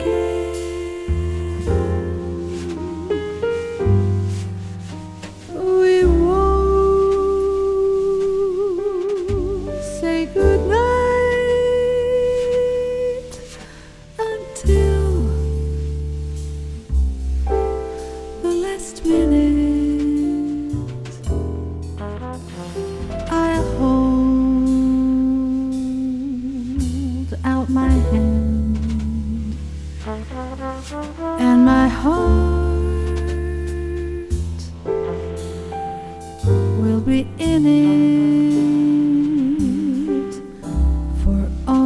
We won't say goodnight until the last minute. I'll hold out my hand, and my heart will be in it. For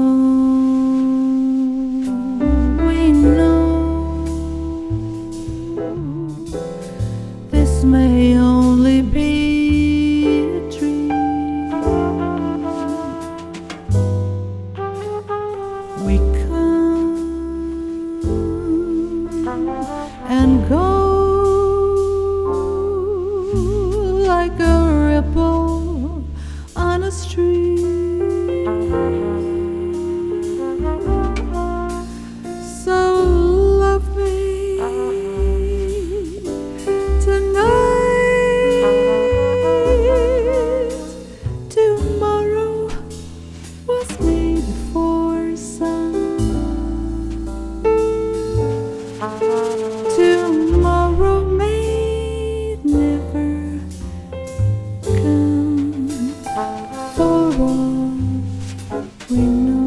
all we know, this may only be a dream. We come and go like a ripple on a stream. So love me tonight. Tomorrow was made for sun. Tomorrow may never come. For all we know.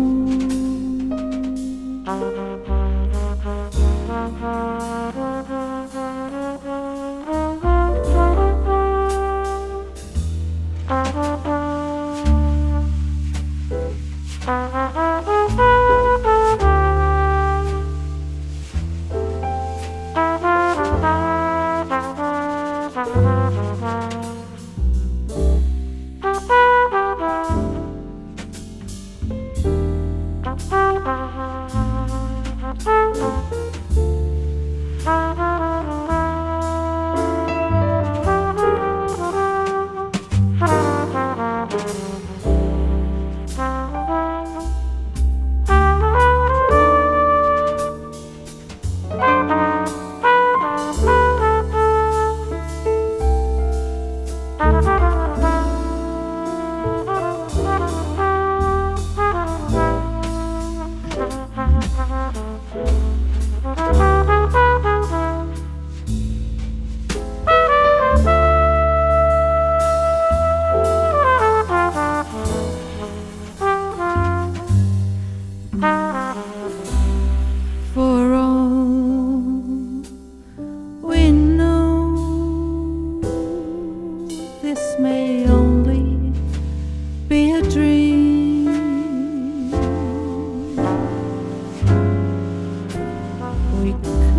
For all we know, this may only be a dream. We